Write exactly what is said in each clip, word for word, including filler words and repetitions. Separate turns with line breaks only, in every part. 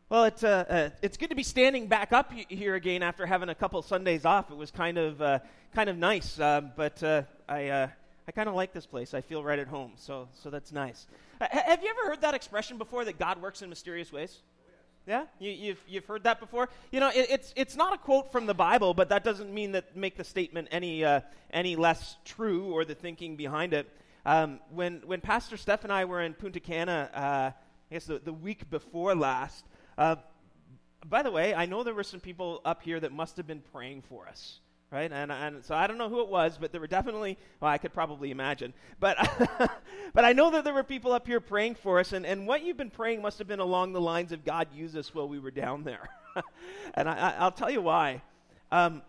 Well, it's uh, uh, it's good to be standing back up he- here again after having a couple Sundays off. It was kind of uh, kind of nice, uh, but uh, I uh, I kind of like this place. I feel right at home, so so that's nice. Uh, ha- have you ever heard that expression before, that God works in mysterious ways? Yeah, you, you've you've heard that before. You know, it, it's it's not a quote from the Bible, but that doesn't mean that make the statement any uh, any less true, or the thinking behind it. Um, when when Pastor Steph and I were in Punta Cana, uh, I guess the, the week before last. Uh, by the way, I know there were some people up here that must have been praying for us, right? And, and so I don't know who it was, but there were definitely, well, I could probably imagine. But but I know that there were people up here praying for us, and, and what you've been praying must have been along the lines of, God, use us while we were down there. And I, I, I'll tell you why. Um,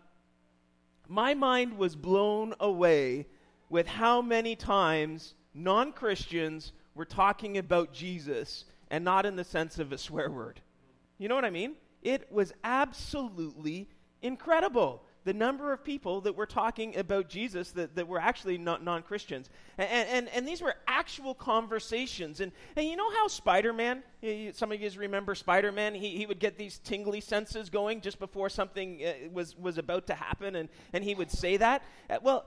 my mind was blown away with how many times non-Christians were talking about Jesus, and not in the sense of a swear word. You know what I mean? It was absolutely incredible, the number of people that were talking about Jesus that, that were actually not non-Christians. And, and, and these were actual conversations. And, and you know how Spider-Man, you, some of you remember Spider-Man, he, he would get these tingly senses going just before something uh, was, was about to happen, and, and he would say that? Uh, well,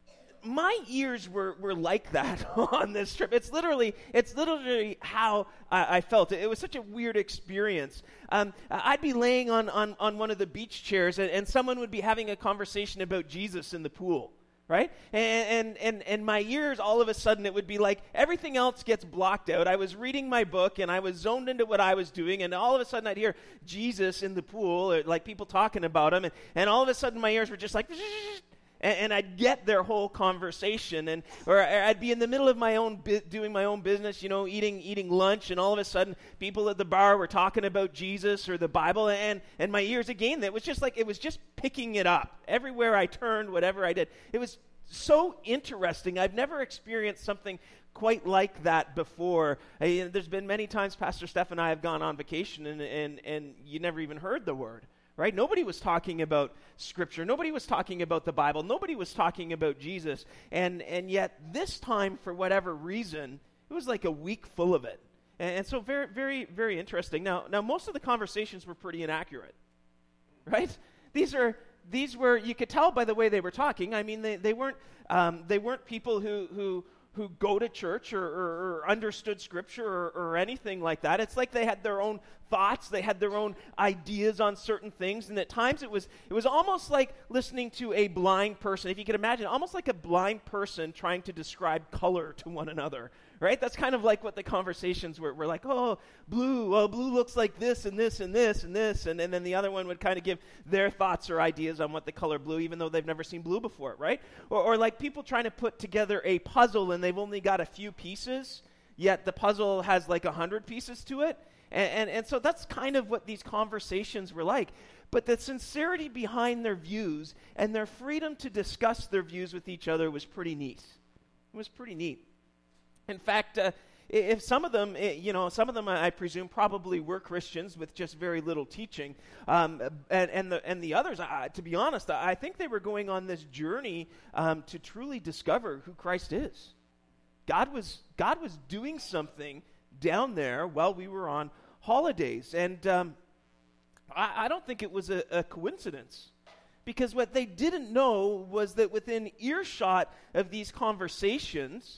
my ears were, were like that on this trip. It's literally, it's literally how I, I felt. It, it was such a weird experience. Um, I'd be laying on, on, on one of the beach chairs, and, and someone would be having a conversation about Jesus in the pool, right? And, and and and my ears, all of a sudden, it would be like everything else gets blocked out. I was reading my book, and I was zoned into what I was doing, and all of a sudden, I'd hear Jesus in the pool, or like people talking about him, and, and all of a sudden, my ears were just like... And, and I'd get their whole conversation, and or I'd be in the middle of my own bi- doing my own business, you know, eating eating lunch, and all of a sudden, people at the bar were talking about Jesus or the Bible, and and my ears again, that was just like it was just picking it up everywhere I turned, whatever I did. It was so interesting. I've never experienced something quite like that before. I, there's been many times Pastor Steph and I have gone on vacation, and and and you never even heard the word. Right? Nobody was talking about Scripture. Nobody was talking about the Bible. Nobody was talking about Jesus. And and yet this time, for whatever reason, it was like a week full of it. And, and so very, very, very interesting. Now, now most of the conversations were pretty inaccurate. Right? These are these were, you could tell by the way they were talking. I mean, they, they weren't um, they weren't people who who who go to church or, or, or understood Scripture or, or anything like that. It's like they had their own thoughts, they had their own ideas on certain things, and at times it was it was almost like listening to a blind person, if you could imagine, almost like a blind person trying to describe color to one another, right? That's kind of like what the conversations were, were like, oh, blue, well, blue looks like this and this and this and this, and, and then the other one would kind of give their thoughts or ideas on what the color blue, even though they've never seen blue before, right? Or, or like people trying to put together a puzzle, and they've only got a few pieces, yet the puzzle has like a hundred pieces to it. And, and and so that's kind of what these conversations were like. But the sincerity behind their views and their freedom to discuss their views with each other was pretty neat. It was pretty neat. In fact, uh, if some of them, you know, some of them, I presume, probably were Christians with just very little teaching. Um, and, and, the, and the others, uh, to be honest, I think they were going on this journey um, to truly discover who Christ is. God was God was doing something down there while we were on holidays. And um, I, I don't think it was a, a coincidence, because what they didn't know was that within earshot of these conversations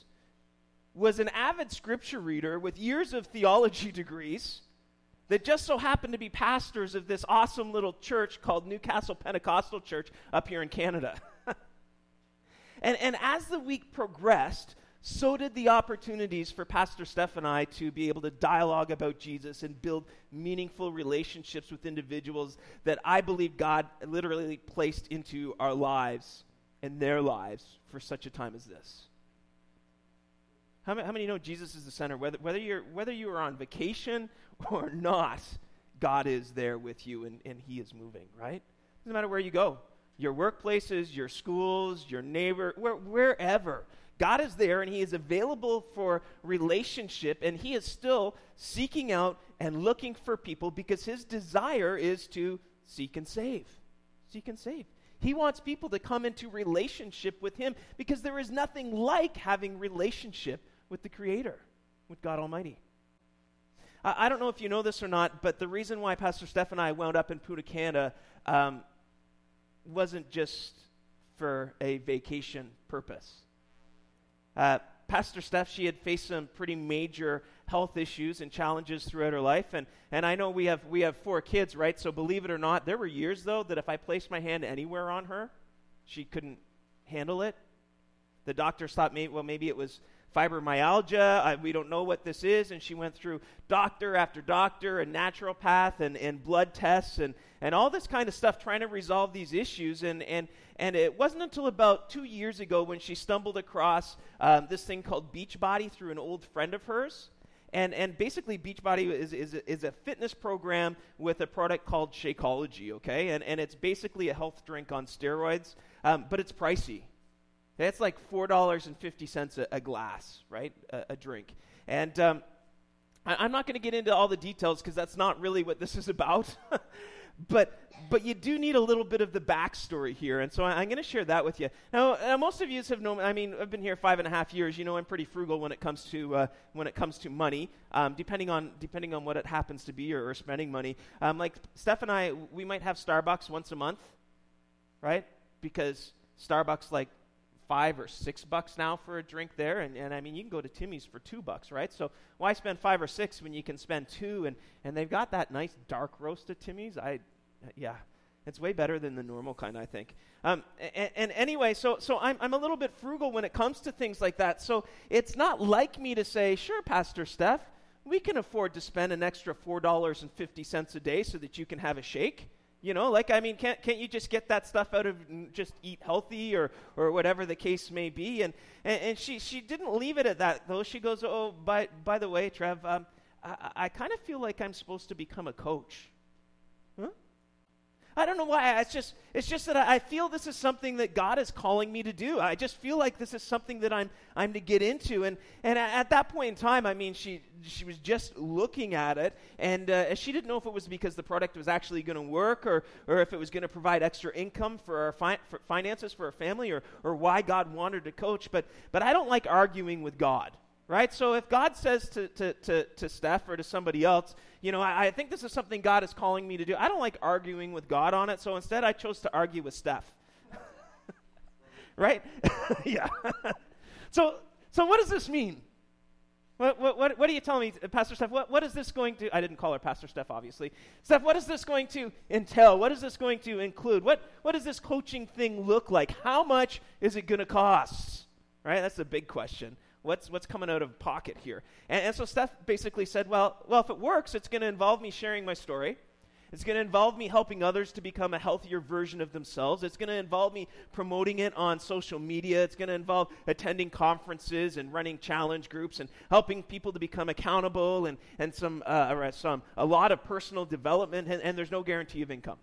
was an avid Scripture reader with years of theology degrees that just so happened to be pastors of this awesome little church called Newcastle Pentecostal Church up here in Canada. and, and as the week progressed, so did the opportunities for Pastor Steph and I to be able to dialogue about Jesus and build meaningful relationships with individuals that I believe God literally placed into our lives and their lives for such a time as this. How many, how many know Jesus is the center? Whether, whether, you're, whether you are on vacation or not, God is there with you, and, and He is moving, right? Doesn't matter where you go. Your workplaces, your schools, your neighbor, where, wherever. God is there, and He is available for relationship, and He is still seeking out and looking for people, because His desire is to seek and save. Seek and save. He wants people to come into relationship with Him, because there is nothing like having relationship with the Creator, with God Almighty. I, I don't know if you know this or not, but the reason why Pastor Steph and I wound up in Punta Cana um, wasn't just for a vacation purpose. Uh, Pastor Steph, she had faced some pretty major health issues and challenges throughout her life, and, and I know we have we have four kids, right? So believe it or not, there were years, though, that if I placed my hand anywhere on her, she couldn't handle it. The doctors thought, maybe, well, maybe it was fibromyalgia. I, we don't know what this is, and she went through doctor after doctor and naturopath and, and blood tests and, and all this kind of stuff trying to resolve these issues, and and And it wasn't until about two years ago when she stumbled across um, this thing called Beachbody through an old friend of hers. And and basically Beachbody is, is, is a fitness program with a product called Shakeology, okay? And, and it's basically a health drink on steroids, um, but it's pricey. It's like four dollars and fifty cents a, a glass, right, a, a drink. And um, I, I'm not going to get into all the details because that's not really what this is about. But but you do need a little bit of the backstory here, and so I, I'm going to share that with you. Now, uh, most of you have known. I mean, I've been here five and a half years. You know, I'm pretty frugal when it comes to uh, when it comes to money, um, depending on depending on what it happens to be, or, or spending money. Um, like Steph and I, we might have Starbucks once a month, right? Because Starbucks like five or six bucks now for a drink there, and, and I mean, you can go to Timmy's for two bucks, right? So why spend five or six when you can spend two? And, and they've got that nice dark roast at Timmy's. I, yeah, it's way better than the normal kind, I think. Um, and, and anyway, so so I'm I'm a little bit frugal when it comes to things like that. So it's not like me to say, sure, Pastor Steph, we can afford to spend an extra four dollars and fifty cents a day so that you can have a shake. You know, like, I mean, can't can't you just get that stuff out of just eat healthy or or whatever the case may be? And and, and she she didn't leave it at that, though. She goes, oh, by by the way, Trev, um, I, I kind of feel like I'm supposed to become a coach. Huh? I don't know why. It's just it's just that I feel this is something that God is calling me to do. I just feel like this is something that I'm I'm to get into. And and at that point in time, I mean, she she was just looking at it, and uh, she didn't know if it was because the product was actually going to work, or or if it was going to provide extra income for our fi- for finances for our family, or or why God wanted to coach. But but I don't like arguing with God. Right? So if God says to, to, to, to Steph or to somebody else, you know, I, I think this is something God is calling me to do, I don't like arguing with God on it, so instead I chose to argue with Steph. Right? Yeah. so so what does this mean? What, what, what, what are you telling me, Pastor Steph? What, what is this going to, I didn't call her Pastor Steph, obviously. Steph, what is this going to entail? What is this going to include? What, what does this coaching thing look like? How much is it going to cost? Right? That's a big question. What's what's coming out of pocket here? And, and so Steph basically said, well, well, if it works, it's going to involve me sharing my story. It's going to involve me helping others to become a healthier version of themselves. It's going to involve me promoting it on social media. It's going to involve attending conferences and running challenge groups and helping people to become accountable, and, and some, uh, some a lot of personal development, and, and there's no guarantee of income.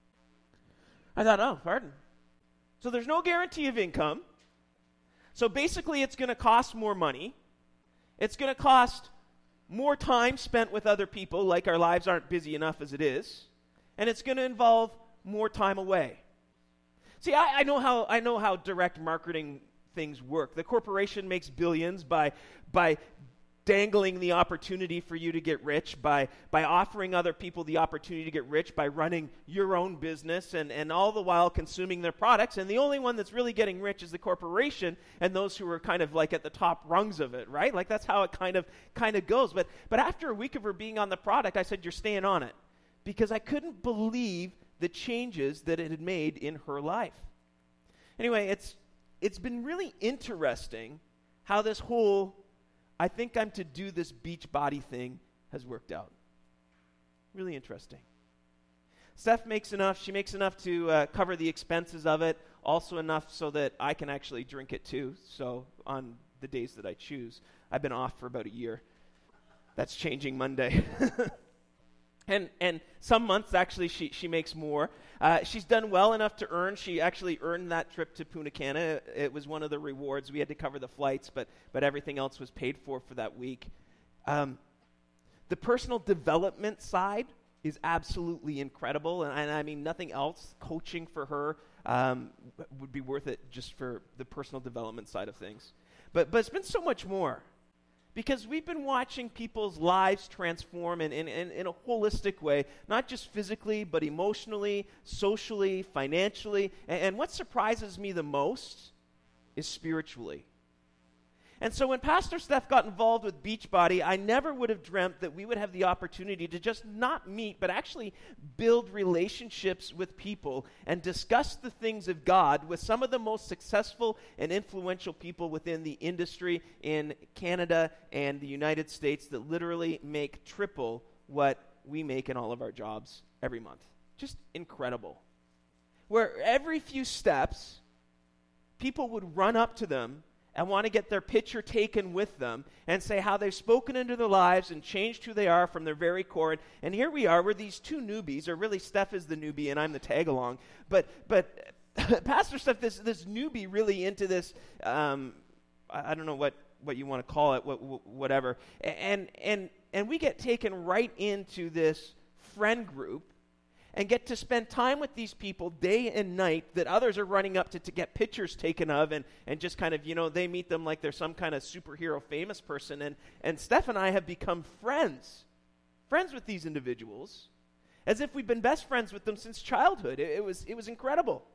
I thought, oh, pardon. So there's no guarantee of income. So basically, it's going to cost more money. It's going to cost more time spent with other people, like our lives aren't busy enough as it is. And it's going to involve more time away. See, I, I know how I know how direct marketing things work. The corporation makes billions by by dangling the opportunity for you to get rich, by by offering other people the opportunity to get rich, by running your own business, and, and all the while consuming their products. And the only one that's really getting rich is the corporation and those who are kind of like at the top rungs of it, right? Like that's how it kind of kind of goes. But but after a week of her being on the product, I said, you're staying on it. Because I couldn't believe the changes that it had made in her life. Anyway, it's it's been really interesting how this whole I think I'm to do this Beachbody thing has worked out. Really interesting. Steph makes enough. She makes enough to uh, cover the expenses of it, also enough so that I can actually drink it too. So on the days that I choose, I've been off for about a year. That's changing Monday. And and some months, actually, she, she makes more. Uh, she's done well enough to earn. She actually earned that trip to Punta Cana. It was one of the rewards. We had to cover the flights, but but everything else was paid for for that week. Um, the personal development side is absolutely incredible. And, and I mean, nothing else, coaching for her um, would be worth it just for the personal development side of things. But But it's been so much more. because we've been watching people's lives transform in, in, in, in a holistic way, not just physically, but emotionally, socially, financially. And, and what surprises me the most is spiritually. And so when Pastor Steph got involved with Beachbody, I never would have dreamt that we would have the opportunity to just not meet, but actually build relationships with people and discuss the things of God with some of the most successful and influential people within the industry in Canada and the United States that literally make triple what we make in all of our jobs every month. Just incredible. Where every few steps, people would run up to them and want to get their picture taken with them and say how they've spoken into their lives and changed who they are from their very core. And, and here we are, we're these two newbies, or really Steph is the newbie and I'm the tag-along. But but Pastor Steph, this this newbie really into this, um, I, I don't know what, what you want to call it, what, whatever. And, and, and we get taken right into this friend group and get to spend time with these people day and night that others are running up to to get pictures taken of and, and just kind of, you know, they meet them like they're some kind of superhero famous person. And, and Steph and I have become friends, friends with these individuals, as if we've been best friends with them since childhood. It, it was, it was incredible.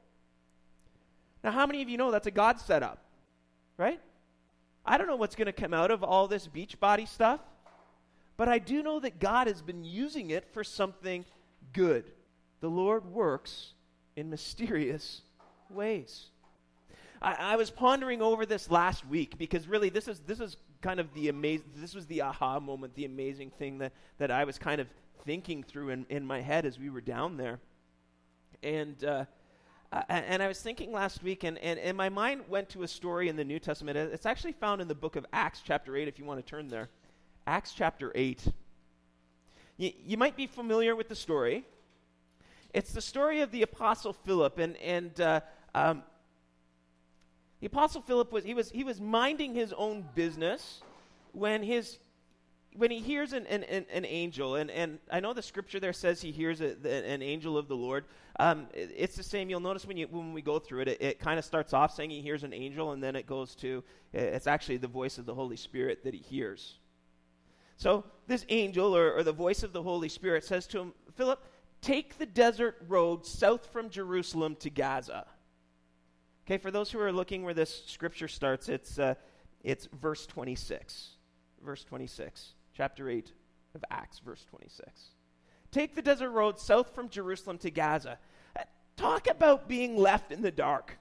Now, how many of you know that's a God setup, right? I don't know what's going to come out of all this Beachbody stuff, but I do know that God has been using it for something good. The Lord works in mysterious ways. I, I was pondering over this last week because really this is this is kind of the amazing, this was the aha moment, the amazing thing that, that I was kind of thinking through in, in my head as we were down there. And uh, uh, and I was thinking last week, and, and, and my mind went to a story in the New Testament. It's actually found in the book of Acts chapter eight, if you want to turn there. Acts chapter eight. You, you might be familiar with the story. It's the story of the Apostle Philip, and and uh, um, the Apostle Philip was he was he was minding his own business when his when he hears an an, an, an angel, and, and I know the scripture there says he hears a, the, an angel of the Lord. Um, it, it's the same. You'll notice when you when we go through it, it, it kind of starts off saying he hears an angel, and then it goes to it's actually the voice of the Holy Spirit that he hears. So this angel or, or the voice of the Holy Spirit says to him, Philip, take the desert road south from Jerusalem to Gaza. Okay, for those who are looking where this scripture starts, it's uh, it's verse twenty-six. Verse twenty-six, chapter eight of Acts, verse twenty-six. Take the desert road south from Jerusalem to Gaza. Uh, talk about being left in the dark.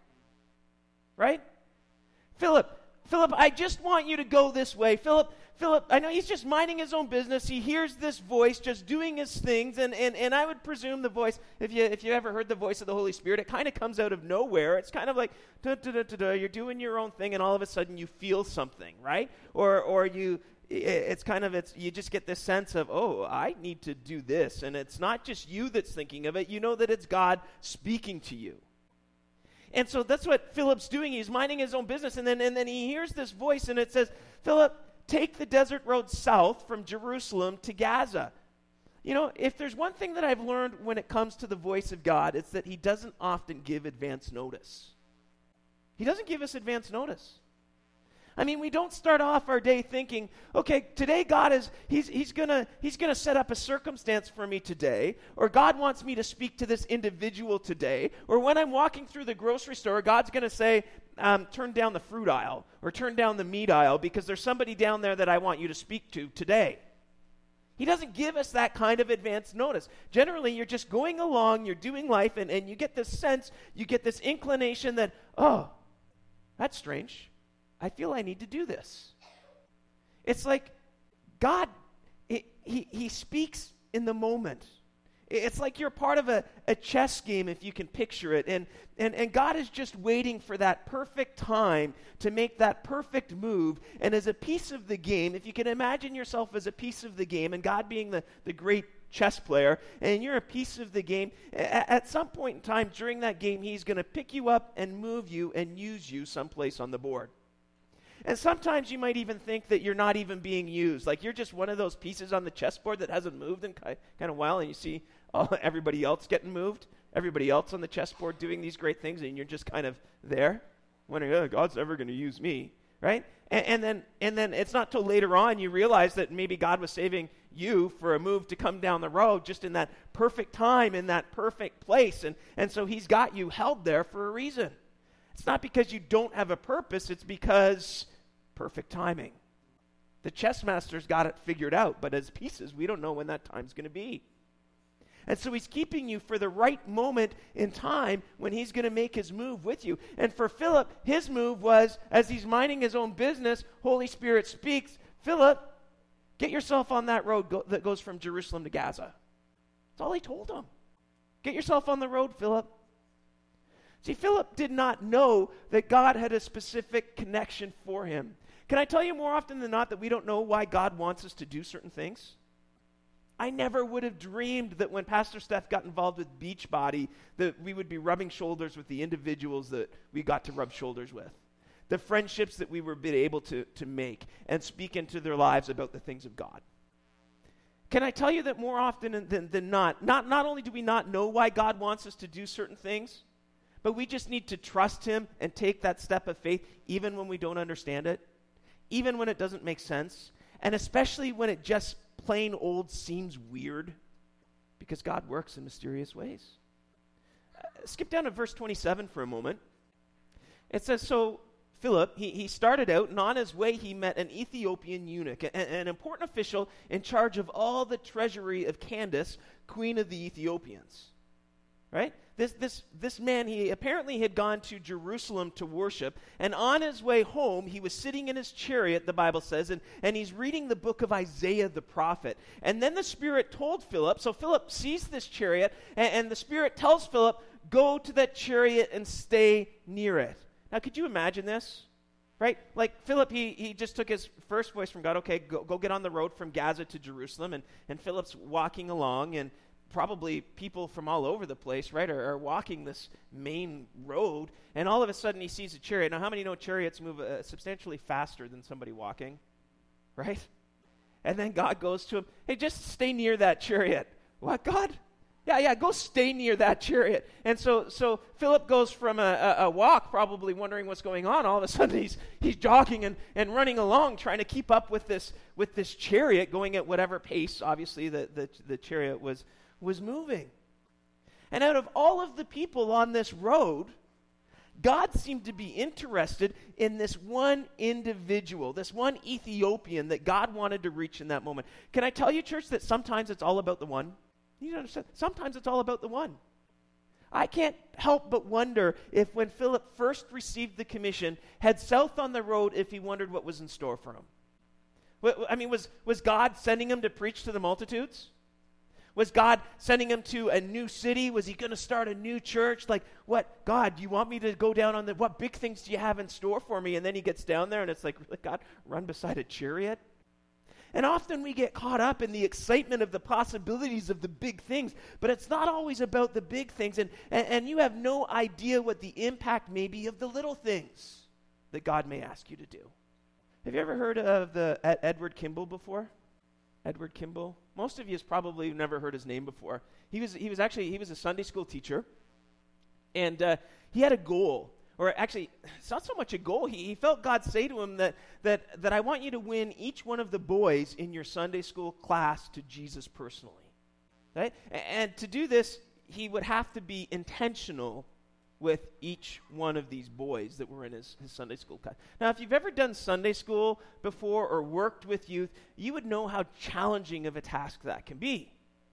Right? Philip, Philip, I just want you to go this way. Philip, Philip, I know he's just minding his own business. He hears this voice just doing his things, and, and, and I would presume the voice, if you if you ever heard the voice of the Holy Spirit, it kind of comes out of nowhere. It's kind of like, da, da, da, da, da, you're doing your own thing, and all of a sudden you feel something, right? Or or you, it's kind of, it's you just get this sense of, oh, I need to do this, and it's not just you that's thinking of it. You know that it's God speaking to you. And so that's what Philip's doing. He's minding his own business, and then and then he hears this voice, and it says, Philip, take the desert road south from Jerusalem to Gaza. You know, if there's one thing that I've learned when it comes to the voice of God, it's that he doesn't often give advance notice. He doesn't give us advance notice. I mean, we don't start off our day thinking, okay, today God is, he's, he's gonna, he's gonna set up a circumstance for me today, or God wants me to speak to this individual today, or when I'm walking through the grocery store, God's gonna say, um, turn down the fruit aisle, or turn down the meat aisle, because there's somebody down there that I want you to speak to today. He doesn't give us that kind of advance notice. Generally, you're just going along, you're doing life, and, and you get this sense, you get this inclination that, oh, that's strange. I feel I need to do this. It's like God, it, he, he speaks in the moment. It's like you're part of a, a chess game, if you can picture it. And, and, and God is just waiting for that perfect time to make that perfect move. And as a piece of the game, if you can imagine yourself as a piece of the game, and God being the, the great chess player, and you're a piece of the game, a, at some point in time during that game, he's going to pick you up and move you and use you someplace on the board. And sometimes you might even think that you're not even being used. Like you're just one of those pieces on the chessboard that hasn't moved in kind of a while, and you see oh, everybody else getting moved, everybody else on the chessboard doing these great things, and you're just kind of there, wondering, oh, God's never going to use me. right? And, and then and then it's not till later on you realize that maybe God was saving you for a move to come down the road just in that perfect time, in that perfect place. And, and so he's got you held there for a reason. It's not because you don't have a purpose, it's because perfect timing. The chess master's got it figured out, but as pieces, we don't know when that time's going to be. And so he's keeping you for the right moment in time when he's going to make his move with you. And for Philip, his move was, as he's minding his own business, Holy Spirit speaks, Philip, get yourself on that road go- that goes from Jerusalem to Gaza. That's all he told him. Get yourself on the road, Philip. See, Philip did not know that God had a specific connection for him. Can I tell you more often than not that we don't know why God wants us to do certain things? I never would have dreamed that when Pastor Steph got involved with Beachbody that we would be rubbing shoulders with the individuals that we got to rub shoulders with. The friendships that we were been able to, to make and speak into their lives about the things of God. Can I tell you that more often than, than not, not, not only do we not know why God wants us to do certain things, but we just need to trust him and take that step of faith even when we don't understand it, even when it doesn't make sense, and especially when it just plain old seems weird, because God works in mysterious ways. Uh, skip down to verse twenty-seven for a moment. It says, so Philip, he, he started out, and on his way he met an Ethiopian eunuch, an, an important official in charge of all the treasury of Candace, queen of the Ethiopians. Right? This, this, this man, he apparently had gone to Jerusalem to worship, and on his way home, he was sitting in his chariot, the Bible says, and, and he's reading the book of Isaiah the prophet. And then the Spirit told Philip, so Philip sees this chariot, and, and the Spirit tells Philip, go to that chariot and stay near it. Now, could you imagine this? Right? Like Philip, he, he just took his first voice from God, okay, go, go get on the road from Gaza to Jerusalem, and, and Philip's walking along, and probably people from all over the place, right, are, are walking this main road, and all of a sudden he sees a chariot. Now, how many know chariots move uh, substantially faster than somebody walking, right? And then God goes to him, hey, just stay near that chariot. What, God? Yeah, yeah, go stay near that chariot. And so so Philip goes from a, a, a walk, probably wondering what's going on. All of a sudden he's he's jogging and, and running along, trying to keep up with this with this chariot, going at whatever pace, obviously, the, the, the chariot was was moving. And out of all of the people on this road, God seemed to be interested in this one individual, this one Ethiopian that God wanted to reach in that moment. Can I tell you, church, that sometimes it's all about the one? You need to understand, sometimes it's all about the one. I can't help but wonder if when Philip first received the commission, head south on the road, if he wondered what was in store for him. I mean, was, was God sending him to preach to the multitudes? Was God sending him to a new city? Was he going to start a new church? Like, what, God, do you want me to go down on the, what big things do you have in store for me? And then he gets down there and it's like, really, God, run beside a chariot? And often we get caught up in the excitement of the possibilities of the big things, but it's not always about the big things. And, and, and you have no idea what the impact may be of the little things that God may ask you to do. Have you ever heard of the Ed, Edward Kimball before? Edward Kimball. Most of you has probably never heard his name before. He was he was actually he was a Sunday school teacher, and uh, he had a goal, or actually, it's not so much a goal. He, he felt God say to him that that that I want you to win each one of the boys in your Sunday school class to Jesus personally, right? And, and to do this, he would have to be intentional with each one of these boys that were in his, his Sunday school class. Now, if you've ever done Sunday school before or worked with youth, you would know how challenging of a task that can be,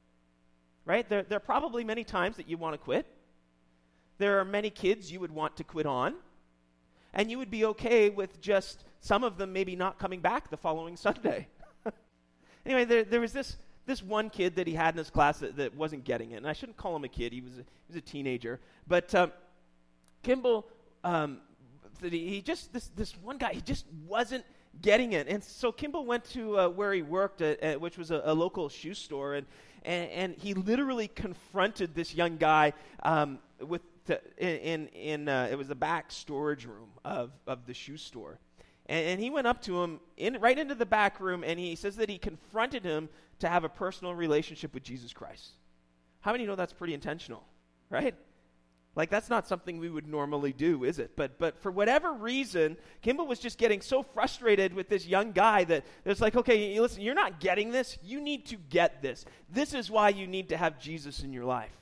right? There, there are probably many times that you want to quit. There are many kids you would want to quit on, and you would be okay with just some of them maybe not coming back the following Sunday. Anyway, there, there was this this one kid that he had in his class that, that wasn't getting it, and I shouldn't call him a kid. He was a, he was a teenager, but um, Kimball, um, he just, this this one guy, he just wasn't getting it. And so Kimball went to uh, where he worked, at, at, which was a, a local shoe store, and, and, and he literally confronted this young guy um, with the, in, in uh, it was the back storage room of, of the shoe store. And, and he went up to him in right into the back room, and he says that he confronted him to have a personal relationship with Jesus Christ. How many know that's pretty intentional, right? Like, that's not something we would normally do, is it? But but for whatever reason, Kimball was just getting so frustrated with this young guy that it's like, okay, listen, you're not getting this. You need to get this. This is why you need to have Jesus in your life.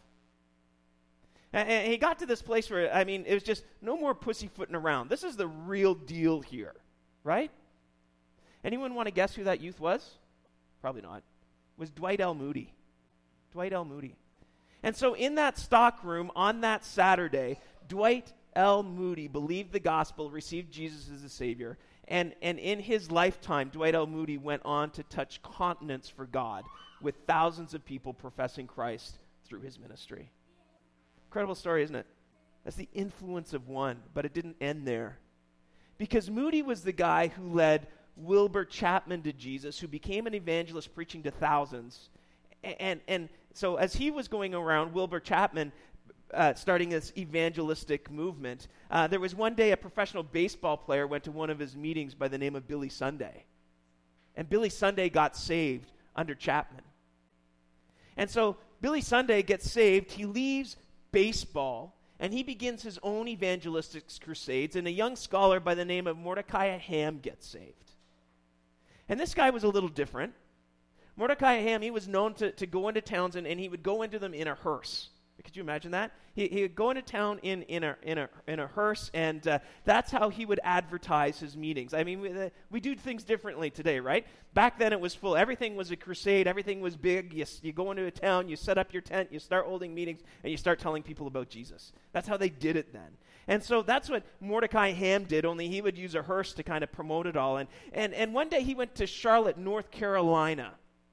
And, and he got to this place where, I mean, it was just no more pussyfooting around. This is the real deal here, right? Anyone want to guess who that youth was? Probably not. It was Dwight L. Moody. Dwight L. Moody. And so in that stock room on that Saturday, Dwight L. Moody believed the gospel, received Jesus as a Savior, and, and in his lifetime, Dwight L. Moody went on to touch continents for God with thousands of people professing Christ through his ministry. Incredible story, isn't it? That's the influence of one, but it didn't end there. Because Moody was the guy who led Wilbur Chapman to Jesus, who became an evangelist preaching to thousands. And, and, and so as he was going around, Wilbur Chapman, uh, starting this evangelistic movement, uh, there was one day a professional baseball player went to one of his meetings by the name of Billy Sunday. And Billy Sunday got saved under Chapman. And so Billy Sunday gets saved. He leaves baseball, and he begins his own evangelistic crusades, and a young scholar by the name of Mordecai Ham gets saved. And this guy was a little different. Mordecai Ham, he was known to, to go into towns, and, and he would go into them in a hearse. Could you imagine that? He, he would go into town in, in, a, in, a, in a hearse, and uh, that's how he would advertise his meetings. I mean, we, uh, we do things differently today, right? Back then it was full. Everything was a crusade. Everything was big. You, you go into a town, you set up your tent, you start holding meetings, and you start telling people about Jesus. That's how they did it then. And so that's what Mordecai Ham did, only he would use a hearse to kind of promote it all. And, and, and one day he went to Charlotte, North Carolina.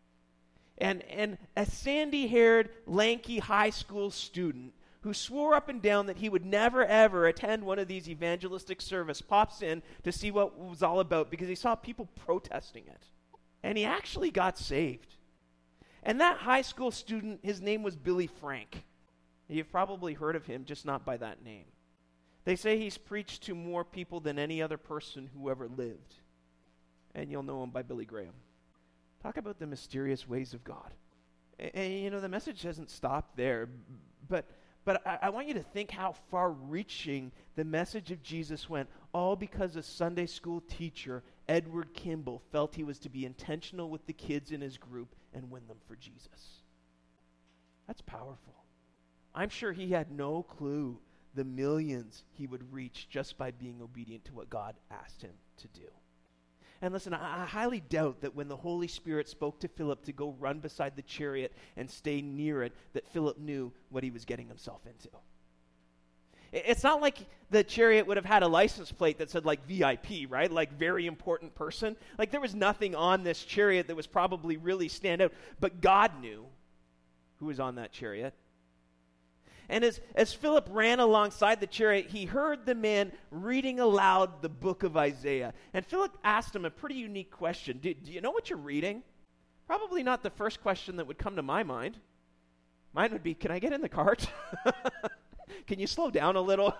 And, and a sandy-haired, lanky high school student who swore up and down that he would never, ever attend one of these evangelistic service pops in to see what it was all about because he saw people protesting it. And he actually got saved. And that high school student, his name was Billy Frank. You've probably heard of him, just not by that name. They say he's preached to more people than any other person who ever lived. And you'll know him by Billy Graham. Talk about the mysterious ways of God. And, and you know, the message doesn't stop there, but but I, I want you to think how far-reaching the message of Jesus went, all because a Sunday school teacher, Edward Kimball, felt he was to be intentional with the kids in his group and win them for Jesus. That's powerful. I'm sure he had no clue the millions he would reach just by being obedient to what God asked him to do. And listen, I, I highly doubt that when the Holy Spirit spoke to Philip to go run beside the chariot and stay near it, that Philip knew what he was getting himself into. It, it's not like the chariot would have had a license plate that said like V I P, right? Like very important person. Like there was nothing on this chariot that was probably really stand out. But God knew who was on that chariot. And as, as Philip ran alongside the chariot, he heard the man reading aloud the book of Isaiah. And Philip asked him a pretty unique question. Do, do you know what you're reading? Probably not the first question that would come to my mind. Mine would be, can I get in the cart? Can you slow down a little?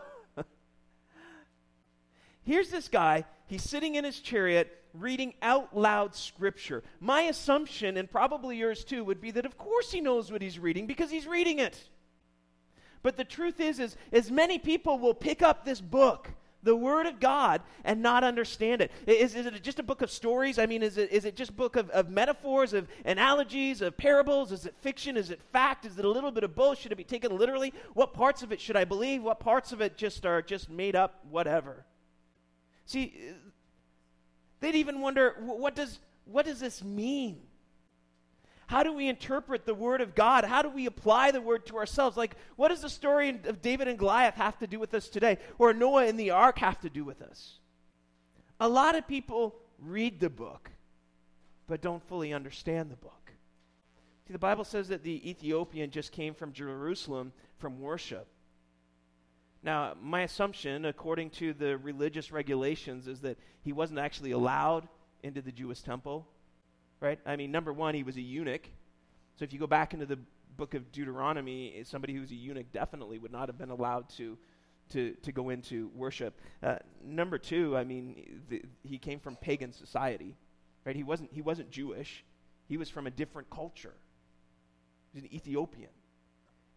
Here's this guy. He's sitting in his chariot reading out loud scripture. My assumption, and probably yours too, would be that of course he knows what he's reading because he's reading it. But the truth is, is, is many people will pick up this book, the Word of God, and not understand it. Is, is it just a book of stories? I mean, is it is it just a book of, of metaphors, of analogies, of parables? Is it fiction? Is it fact? Is it a little bit of both? Should it be taken literally? What parts of it should I believe? What parts of it just are just made up, whatever? See, they'd even wonder, what does what does this mean? How do we interpret the Word of God? How do we apply the Word to ourselves? Like, what does the story of David and Goliath have to do with us today? Or Noah and the ark have to do with us? A lot of people read the book, but don't fully understand the book. See, the Bible says that the Ethiopian just came from Jerusalem from worship. Now, my assumption, according to the religious regulations, is that he wasn't actually allowed into the Jewish temple. Right? I mean, number one, he was a eunuch. So if you go back into the book of Deuteronomy, somebody who's a eunuch definitely would not have been allowed to to, to go into worship. Uh, number two, I mean, the, he came from pagan society. Right? He wasn't he wasn't Jewish. He was from a different culture. He was an Ethiopian.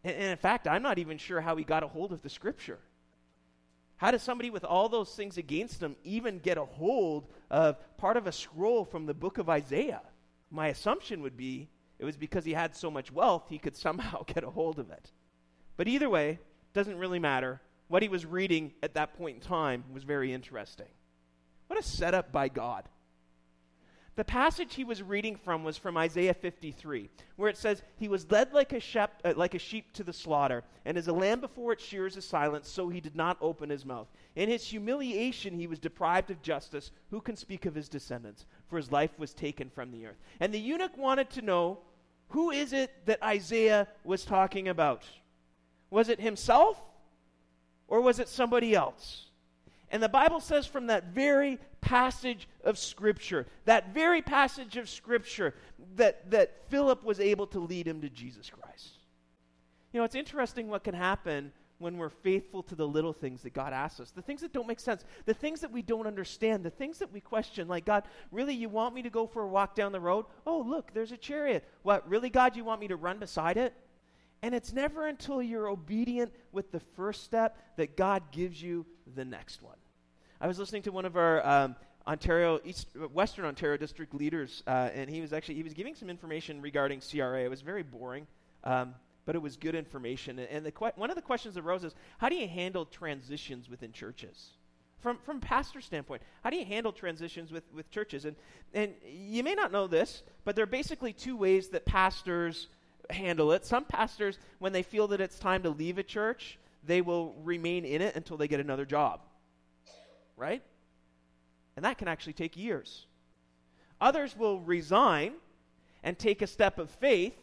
And, and in fact, I'm not even sure how he got a hold of the scripture. How does somebody with all those things against him even get a hold of part of a scroll from the book of Isaiah? My assumption would be it was because he had so much wealth, he could somehow get a hold of it. But either way, doesn't really matter. What he was reading at that point in time was very interesting. What a setup by God. The passage he was reading from was from Isaiah fifty-three, where it says, he was led like a, shep- uh, like a sheep to the slaughter, and as a lamb before its shears is silent, so he did not open his mouth. In his humiliation he was deprived of justice. Who can speak of his descendants? For his life was taken from the earth. And the eunuch wanted to know, who is it that Isaiah was talking about? Was it himself, or was it somebody else? And the Bible says from that very passage of Scripture, that very passage of Scripture, that, that Philip was able to lead him to Jesus Christ. You know, it's interesting what can happen when we're faithful to the little things that God asks us, the things that don't make sense, the things that we don't understand, the things that we question, like, God, really, you want me to go for a walk down the road? Oh, look, there's a chariot. What, really, God, you want me to run beside it? And it's never until you're obedient with the first step that God gives you the next one. I was listening to one of our um, Ontario, East, Western Ontario district leaders, uh, and he was actually, he was giving some information regarding C R A. It was very boring, um, but it was good information. And, and the que- one of the questions that arose is, how do you handle transitions within churches? From from pastor standpoint, how do you handle transitions with, with churches? And and you may not know this, but there are basically two ways that pastors handle it. Some pastors, when they feel that it's time to leave a church, they will remain in it until they get another job. Right? And that can actually take years. Others will resign and take a step of faith,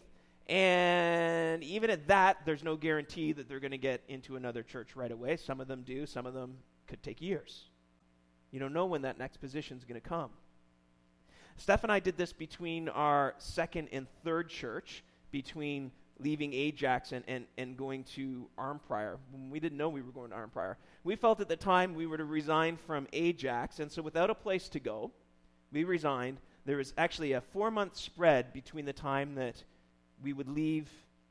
and even at that, there's no guarantee that they're going to get into another church right away. Some of them do. Some of them could take years. You don't know when that next position is going to come. Steph and I did this between our second and third church, between leaving Ajax and, and, and going to Arnprior. We didn't know we were going to Arnprior. We felt at the time we were to resign from Ajax, and so without a place to go, we resigned. There was actually a four-month spread between the time that we would leave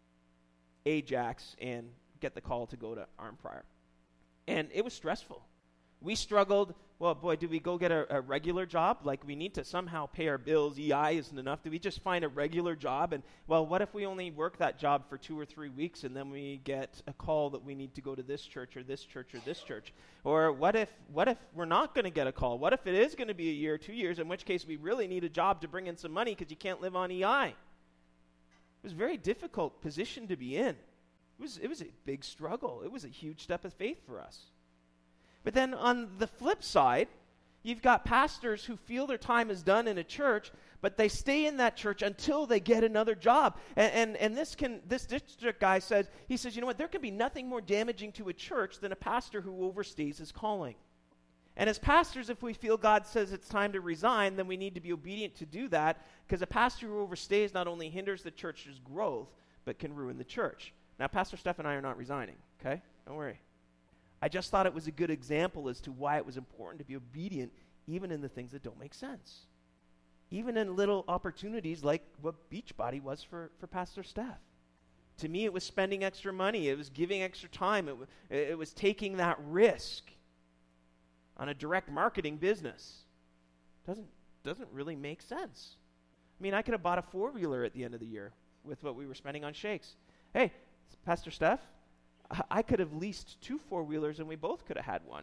Ajax and get the call to go to Arnprior. And it was stressful. We struggled. Well, boy, do we go get a, a regular job? Like, we need to somehow pay our bills. E I isn't enough. Do we just find a regular job? And, well, what if we only work that job for two or three weeks and then we get a call that we need to go to this church or this church or this church? Or what if what if we're not going to get a call? What if it is going to be a year, two years, in which case we really need a job to bring in some money because you can't live on E I? It was a very difficult position to be in. It was, it was a big struggle. It was a huge step of faith for us. But then on the flip side, you've got pastors who feel their time is done in a church, but they stay in that church until they get another job. And and, and this can this district guy says, he says, you know what, there can be nothing more damaging to a church than a pastor who overstays his calling. And as pastors, if we feel God says it's time to resign, then we need to be obedient to do that, because a pastor who overstays not only hinders the church's growth, but can ruin the church. Now, Pastor Steph and I are not resigning, okay? Don't worry. I just thought it was a good example as to why it was important to be obedient even in the things that don't make sense. Even in little opportunities like what Beachbody was for, for Pastor Steph. To me, it was spending extra money. It was giving extra time. It, w- it was taking that risk on a direct marketing business. Doesn't, doesn't really make sense. I mean, I could have bought a four-wheeler at the end of the year with what we were spending on shakes. Hey, Pastor Steph, I could have leased two four-wheelers and we both could have had one.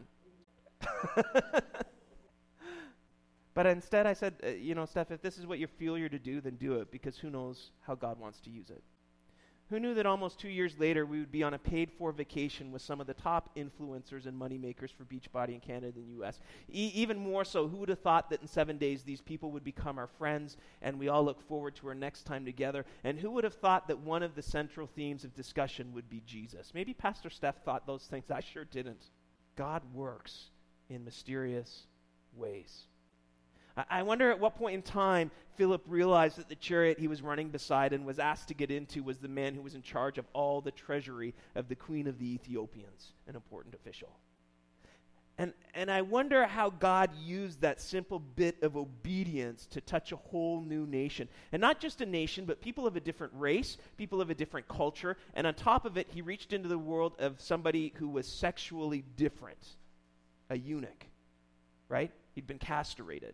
But instead I said, uh, you know, Steph, if this is what you feel you're to do, then do it, because who knows how God wants to use it. Who knew that almost two years later we would be on a paid-for vacation with some of the top influencers and moneymakers for Beachbody in Canada and the U S? E- even more so, who would have thought that in seven days these people would become our friends and we all look forward to our next time together? And who would have thought that one of the central themes of discussion would be Jesus? Maybe Pastor Steph thought those things. I sure didn't. God works in mysterious ways. I wonder at what point in time Philip realized that the chariot he was running beside and was asked to get into was the man who was in charge of all the treasury of the queen of the Ethiopians, an important official. And, and I wonder how God used that simple bit of obedience to touch a whole new nation. And not just a nation, but people of a different race, people of a different culture. And on top of it, he reached into the world of somebody who was sexually different, a eunuch, right? He'd been castrated.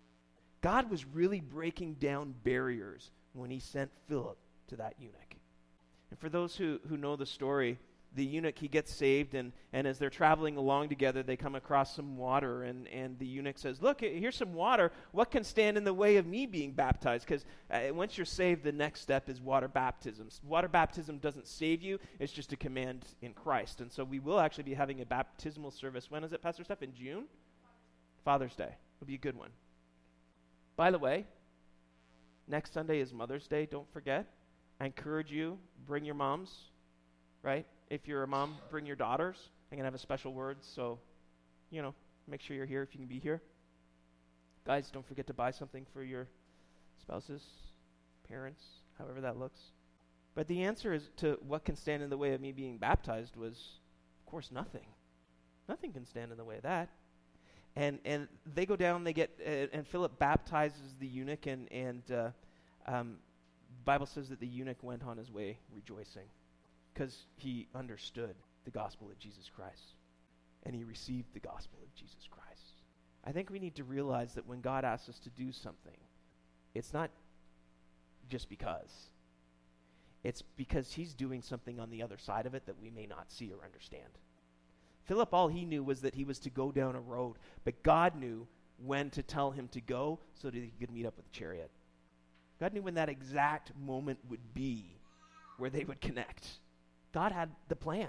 God was really breaking down barriers when he sent Philip to that eunuch. And for those who, who know the story, the eunuch, he gets saved, and, and as they're traveling along together, they come across some water, and, and the eunuch says, look, here's some water. What can stand in the way of me being baptized? Because uh, once you're saved, the next step is water baptism. Water baptism doesn't save you. It's just a command in Christ. And so we will actually be having a baptismal service. When is it, Pastor Steph? In June? Father's Day. It'll be a good one. By the way, next Sunday is Mother's Day. Don't forget. I encourage you, bring your moms, right? If you're a mom, bring your daughters. I'm going to have a special word, so, you know, make sure you're here if you can be here. Guys, don't forget to buy something for your spouses, parents, however that looks. But the answer is to what can stand in the way of me being baptized was, of course, nothing. Nothing can stand in the way of that. And and they go down, they get, uh, and Philip baptizes the eunuch, and, and uh, um, the Bible says that the eunuch went on his way rejoicing, because he understood the gospel of Jesus Christ, and he received the gospel of Jesus Christ. I think we need to realize that when God asks us to do something, it's not just because. It's because he's doing something on the other side of it that we may not see or understand. Philip, all he knew was that he was to go down a road, but God knew when to tell him to go so that he could meet up with the chariot. God knew when that exact moment would be where they would connect. God had the plan.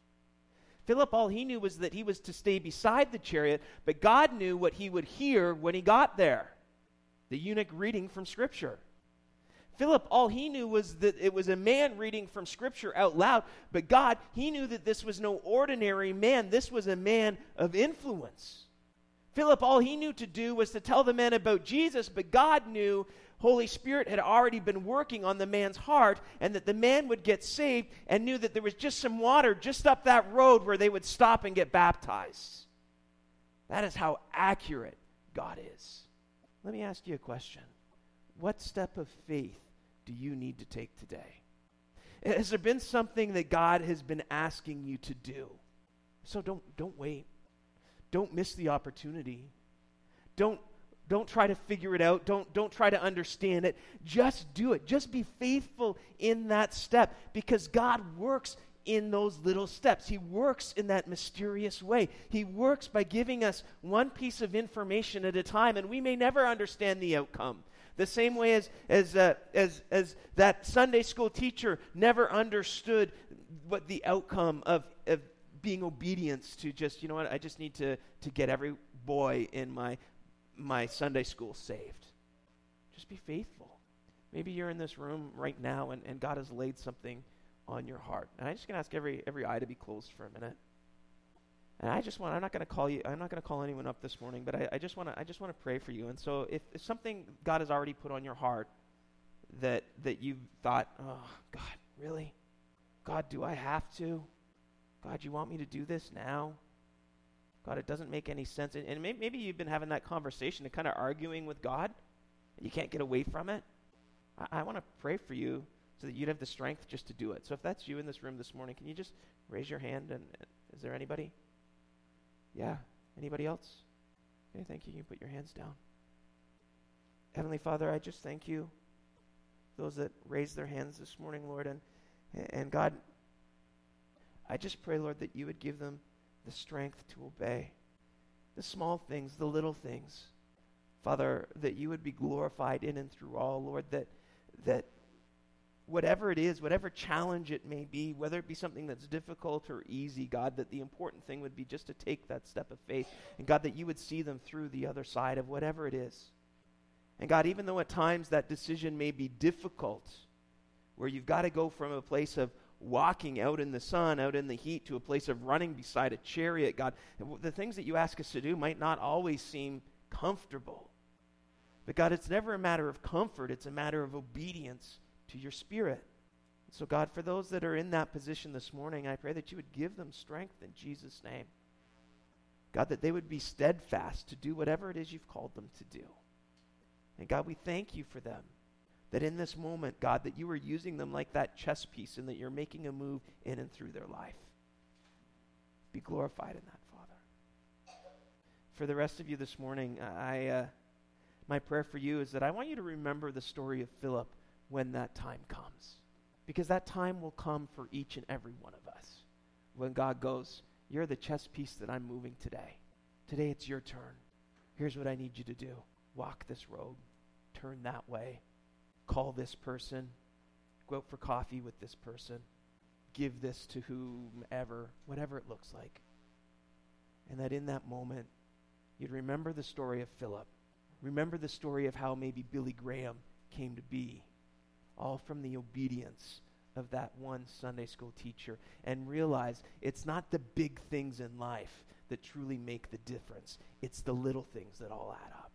Philip, all he knew was that he was to stay beside the chariot, but God knew what he would hear when he got there. The eunuch reading from Scripture. Philip, all he knew was that it was a man reading from Scripture out loud, but God, he knew that this was no ordinary man. This was a man of influence. Philip, all he knew to do was to tell the man about Jesus, but God knew Holy Spirit had already been working on the man's heart, and that the man would get saved, and knew that there was just some water just up that road where they would stop and get baptized. That is how accurate God is. Let me ask you a question. What step of faith do you need to take today? Has there been something that God has been asking you to do? So don't don't wait. Don't miss the opportunity. Don't don't try to figure it out. Don't don't try to understand it. Just do it. Just be faithful in that step, because God works in those little steps. He works in that mysterious way. He works by giving us one piece of information at a time, and we may never understand the outcome. The same way as as uh, as as that Sunday school teacher never understood what the outcome of, of being obedience to just, you know what, I just need to to get every boy in my my Sunday school saved. Just be faithful. Maybe you're in this room right now, and, and God has laid something on your heart. And I'm just going to ask every every eye to be closed for a minute. And I just want, I'm not going to call you, I'm not going to call anyone up this morning, but I, I just want to, I just want to pray for you. And so if, if something God has already put on your heart that, that you've thought, oh, God, really? God, do I have to? God, you want me to do this now? God, it doesn't make any sense. And, and maybe, maybe you've been having that conversation and kind of arguing with God, and you can't get away from it. I, I want to pray for you so that you'd have the strength just to do it. So if that's you in this room this morning, can you just raise your hand? And, and is there anybody? Yeah. Anybody else? Okay, thank you. You can put your hands down. Heavenly Father, I just thank you, those that raised their hands this morning, Lord. And, and God, I just pray, Lord, that you would give them the strength to obey. The small things, the little things. Father, that you would be glorified in and through all, Lord, that that whatever it is, whatever challenge it may be, whether it be something that's difficult or easy, God, that the important thing would be just to take that step of faith. And God, that you would see them through the other side of whatever it is. And God, even though at times that decision may be difficult, where you've got to go from a place of walking out in the sun, out in the heat, to a place of running beside a chariot, God, the things that you ask us to do might not always seem comfortable. But God, it's never a matter of comfort, it's a matter of obedience to your Spirit. So God, for those that are in that position this morning, I pray that you would give them strength in Jesus' name. God, that they would be steadfast to do whatever it is you've called them to do. And God, we thank you for them. That in this moment, God, that you are using them like that chess piece and that you're making a move in and through their life. Be glorified in that, Father. For the rest of you this morning, I, uh, my prayer for you is that I want you to remember the story of Philip when that time comes. Because that time will come for each and every one of us. When God goes, you're the chess piece that I'm moving today. Today it's your turn. Here's what I need you to do. Walk this road. Turn that way. Call this person. Go out for coffee with this person. Give this to whomever, whatever it looks like. And that in that moment, you'd remember the story of Philip. Remember the story of how maybe Billy Graham came to be. All from the obedience of that one Sunday school teacher. And realize it's not the big things in life that truly make the difference. It's the little things that all add up.